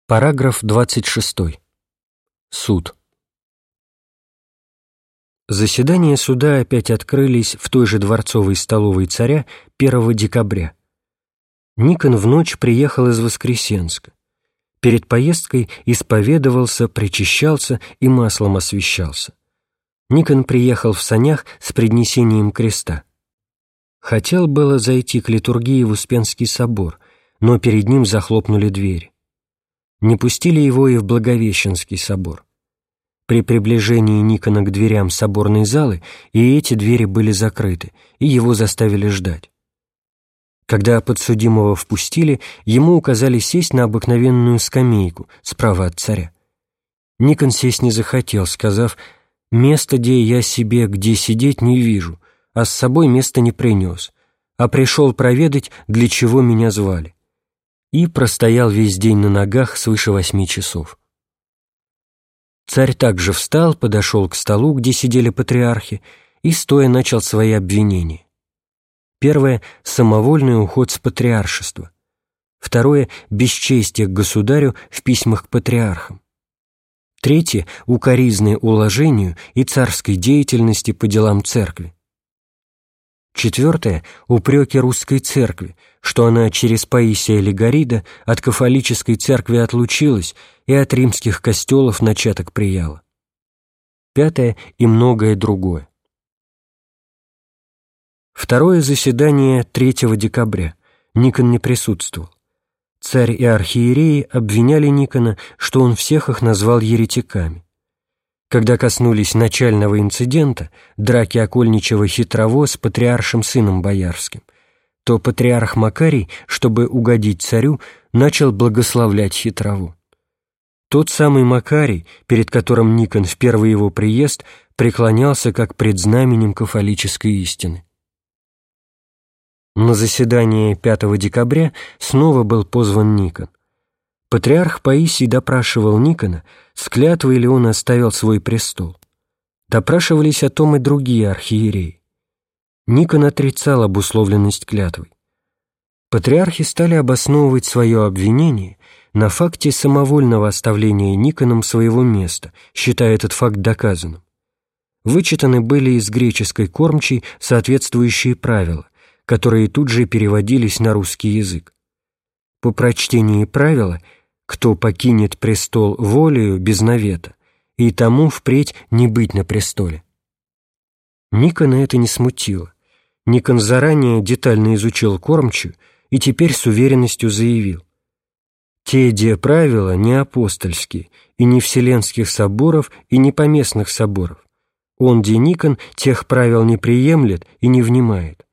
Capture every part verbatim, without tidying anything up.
Параграф двадцать шесть. Суд. Заседания суда опять открылись в той же дворцовой столовой царя первого декабря. Никон в ночь приехал из Воскресенска. Перед поездкой исповедовался, причащался и маслом освящался. Никон приехал в санях с преднесением креста. Хотел было зайти к литургии в Успенский собор, но перед ним захлопнули двери. Не пустили его и в Благовещенский собор. При приближении Никона к дверям соборной залы и эти двери были закрыты, и его заставили ждать. Когда подсудимого впустили, ему указали сесть на обыкновенную скамейку справа от царя. Никон сесть не захотел, сказав: «Место, где я себе, где сидеть, не вижу, а с собой места не принес, а пришел проведать, для чего меня звали». И простоял весь день на ногах свыше восьми часов. Царь также встал, подошел к столу, где сидели патриархи, и стоя начал свои обвинения. Первое — самовольный уход с патриаршества. Второе — бесчестие к государю в письмах к патриархам. Третье — укоризны уложению и царской деятельности по делам церкви. Четвертое — упреки русской церкви, что она через Паисия Легарида от кафолической церкви отлучилась и от римских костелов начаток прияла. Пятое — и многое другое. Второе заседание третьего декабря. Никон не присутствовал. Царь и архиереи обвиняли Никона, что он всех их назвал еретиками. Когда коснулись начального инцидента, драки окольничего Хитрово с патриаршим сыном боярским, то патриарх Макарий, чтобы угодить царю, начал благословлять Хитрово. Тот самый Макарий, перед которым Никон в первый его приезд преклонялся как пред знаменем кафолической истины. На заседание пятого декабря снова был позван Никон. Патриарх Паисий допрашивал Никона, с клятвой ли он оставил свой престол. Допрашивались о том и другие архиереи. Никон отрицал обусловленность клятвой. Патриархи стали обосновывать свое обвинение на факте самовольного оставления Никоном своего места, считая этот факт доказанным. Вычитаны были из греческой кормчей соответствующие правила, которые тут же переводились на русский язык. По прочтении правила «кто покинет престол волею без навета, и тому впредь не быть на престоле». Никона это не смутило. Никон заранее детально изучил кормчую и теперь с уверенностью заявил: «Те де правила не апостольские, и не вселенских соборов, и не поместных соборов. Он, де Никон, тех правил не приемлет и не внимает».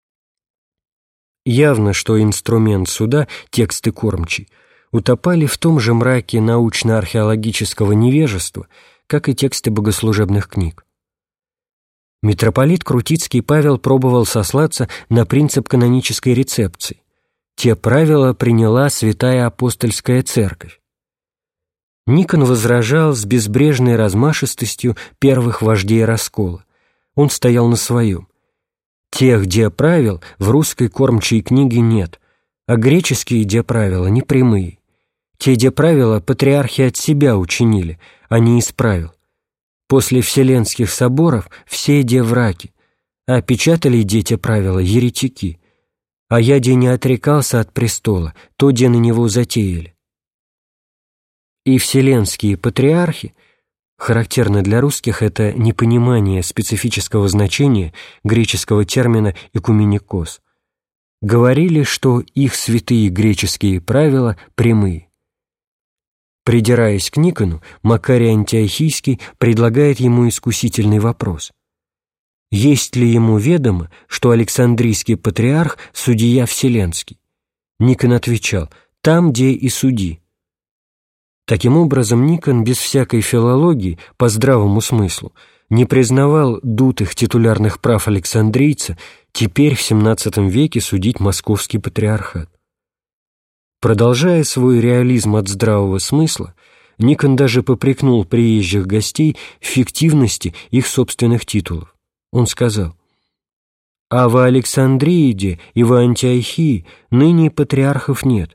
Явно, что инструмент суда, тексты кормчей, утопали в том же мраке научно-археологического невежества, как и тексты богослужебных книг. Митрополит Крутицкий Павел пробовал сослаться на принцип канонической рецепции. Те правила приняла Святая Апостольская Церковь. Никон возражал с безбрежной размашистостью первых вождей раскола. Он стоял на своем. Тех де правил в русской кормчей книге нет, а греческие де правила не прямые. Те де правила патриархи от себя учинили, а не из правил. После вселенских соборов все де враки, а печатали де те правила еретики, а я де не отрекался от престола, то де на него затеяли. И вселенские патриархи, характерно для русских это непонимание специфического значения греческого термина «экуменикос», говорили, что их святые греческие правила прямые. Придираясь к Никону, Макарий Антиохийский предлагает ему искусительный вопрос: есть ли ему ведомо, что Александрийский патриарх – судья вселенский? Никон отвечал: там, где и суди. Таким образом, Никон без всякой филологии, по здравому смыслу, не признавал дутых титулярных прав александрийца теперь в семнадцатом веке судить московский патриархат. Продолжая свой реализм от здравого смысла, Никон даже попрекнул приезжих гостей в фиктивности их собственных титулов. Он сказал: «А в Александрииде и в Антиохии ныне патриархов нет,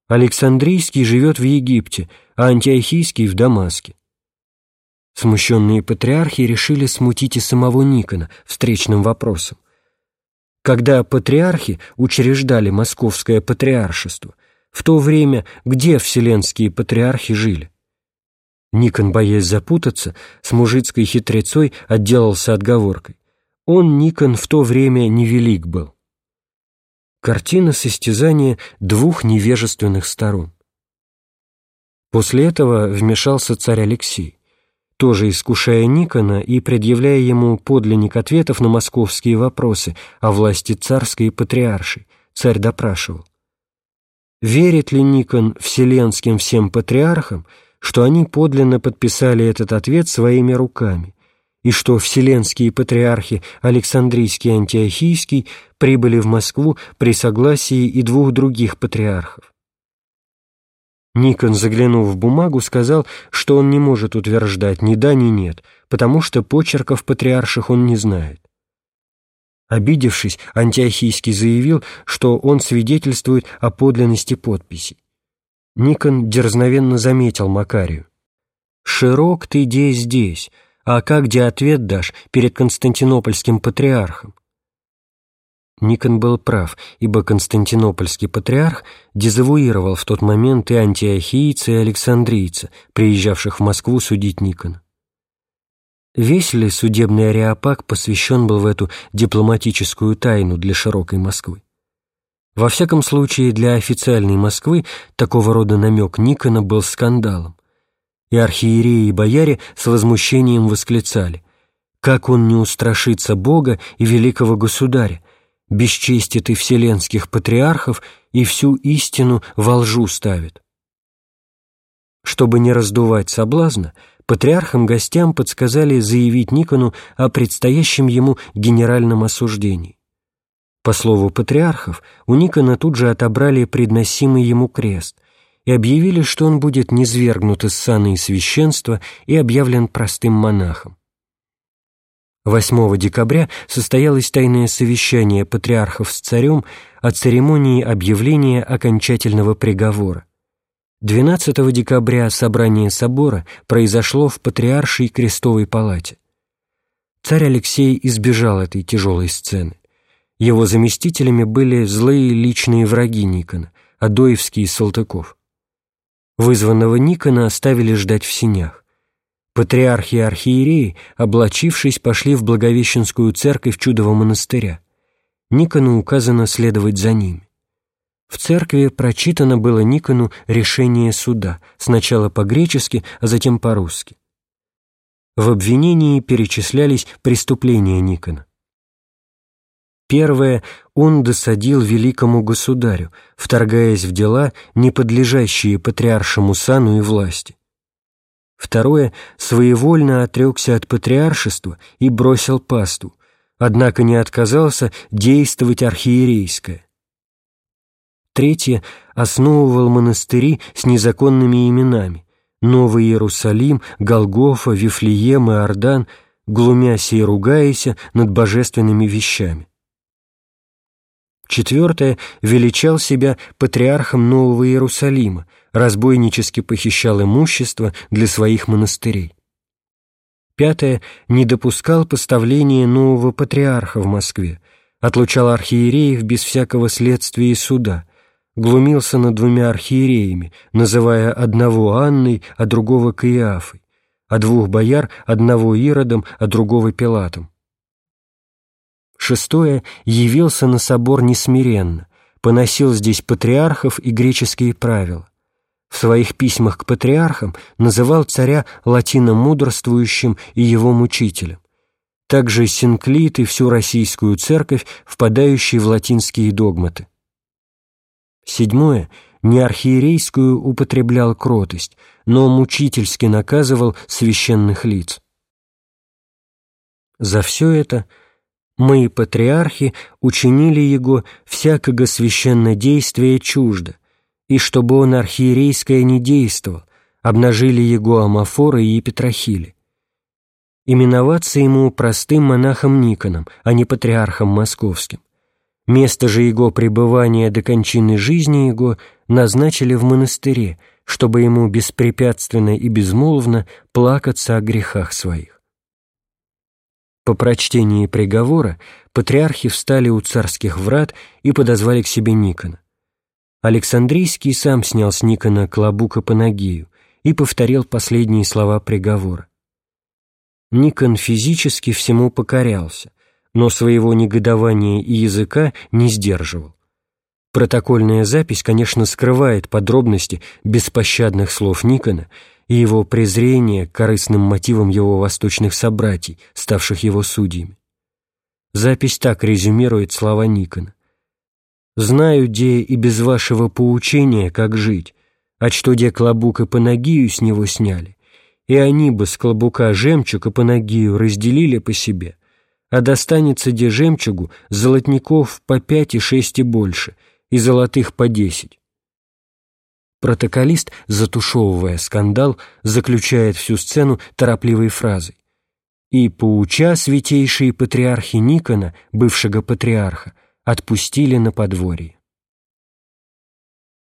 Александрийский живет в Египте, а Антиохийский в Дамаске. Смущенные патриархи решили смутить и самого Никона встречным вопросом. Когда патриархи учреждали Московское патриаршество, в то время где вселенские патриархи жили? Никон, боясь запутаться, с мужицкой хитрецой отделался отговоркой. Он, Никон, в то время невелик был. Картина состязания двух невежественных сторон. После этого вмешался царь Алексей, тоже искушая Никона и предъявляя ему подлинник ответов на московские вопросы о власти царской и патриаршей. Царь допрашивал: верит ли Никон вселенским всем патриархам, что они подлинно подписали этот ответ своими руками, и что вселенские патриархи Александрийский и Антиохийский прибыли в Москву при согласии и двух других патриархов? Никон, заглянув в бумагу, сказал, что он не может утверждать ни да, ни нет, потому что почерков патриарших он не знает. Обидевшись, Антиохийский заявил, что он свидетельствует о подлинности подписей. Никон дерзновенно заметил Макарию: «Широк ты де здесь, а как де ответ дашь перед Константинопольским патриархом?» Никон был прав, ибо Константинопольский патриарх дезавуировал в тот момент и антиохийца, и александрийца, приезжавших в Москву судить Никона. Весь ли судебный ареопаг посвящен был в эту дипломатическую тайну для широкой Москвы? Во всяком случае, для официальной Москвы такого рода намек Никона был скандалом, и архиереи и бояре с возмущением восклицали: «Как он не устрашится Бога и великого государя, бесчестит и вселенских патриархов и всю истину во лжу ставит». Чтобы не раздувать соблазна, патриархам-гостям подсказали заявить Никону о предстоящем ему генеральном осуждении. По слову патриархов, у Никона тут же отобрали предносимый ему крест и объявили, что он будет низвергнут из сана и священства и объявлен простым монахом. восьмого декабря состоялось тайное совещание патриархов с царем о церемонии объявления окончательного приговора. двенадцатого декабря собрание собора произошло в Патриаршей крестовой палате. Царь Алексей избежал этой тяжелой сцены. Его заместителями были злые личные враги Никона, Адоевский и Салтыков. Вызванного Никона оставили ждать в сенях. Патриархи и архиереи, облачившись, пошли в Благовещенскую церковь Чудового монастыря. Никону указано следовать за ними. В церкви прочитано было Никону решение суда, сначала по-гречески, а затем по-русски. В обвинении перечислялись преступления Никона. Первое — он досадил великому государю, вторгаясь в дела, не подлежащие патриаршему сану и власти. Второе — своевольно отрекся от патриаршества и бросил паству, однако не отказался действовать архиерейское. Третье — основывал монастыри с незаконными именами — Новый Иерусалим, Голгофа, Вифлеем и Иордан, глумяся и ругаяся над божественными вещами. Четвертое — величал себя патриархом Нового Иерусалима, разбойнически похищал имущество для своих монастырей. Пятое — не допускал поставления нового патриарха в Москве, отлучал архиереев без всякого следствия и суда, глумился над двумя архиереями, называя одного Анной, а другого Каиафой, а двух бояр одного Иродом, а другого Пилатом. Шестое — явился на собор несмиренно, поносил здесь патриархов и греческие правила. В своих письмах к патриархам называл царя латиномудрствующим и его мучителем. Также Синклит и всю российскую церковь, впадающие в латинские догматы. Седьмое — не архиерейскую употреблял кротость, но мучительски наказывал священных лиц. За все это мы, патриархи, учинили его всякого священнодействия чуждо, и чтобы он архиерейское не действовал, обнажили его Амафора и Епитрахили. Именоваться ему простым монахом Никоном, а не патриархом московским. Место же его пребывания до кончины жизни его назначили в монастыре, чтобы ему беспрепятственно и безмолвно плакаться о грехах своих. По прочтении приговора патриархи встали у царских врат и подозвали к себе Никона. Александрийский сам снял с Никона клобук и панагию и повторил последние слова приговора. Никон физически всему покорялся, но своего негодования и языка не сдерживал. Протокольная запись, конечно, скрывает подробности беспощадных слов Никона и его презрение к корыстным мотивам его восточных собратьей, ставших его судьями. Запись так резюмирует слова Никона. «Знаю, де и без вашего поучения, как жить, от что де клобук и панагию с него сняли, и они бы с клобука жемчуг и панагию разделили по себе, а достанется де жемчугу золотников по пять и шесть и больше, и золотых по десять». Протоколист, затушевывая скандал, заключает всю сцену торопливой фразой: «И поуча святейшие патриархи Никона, бывшего патриарха, отпустили на подворье».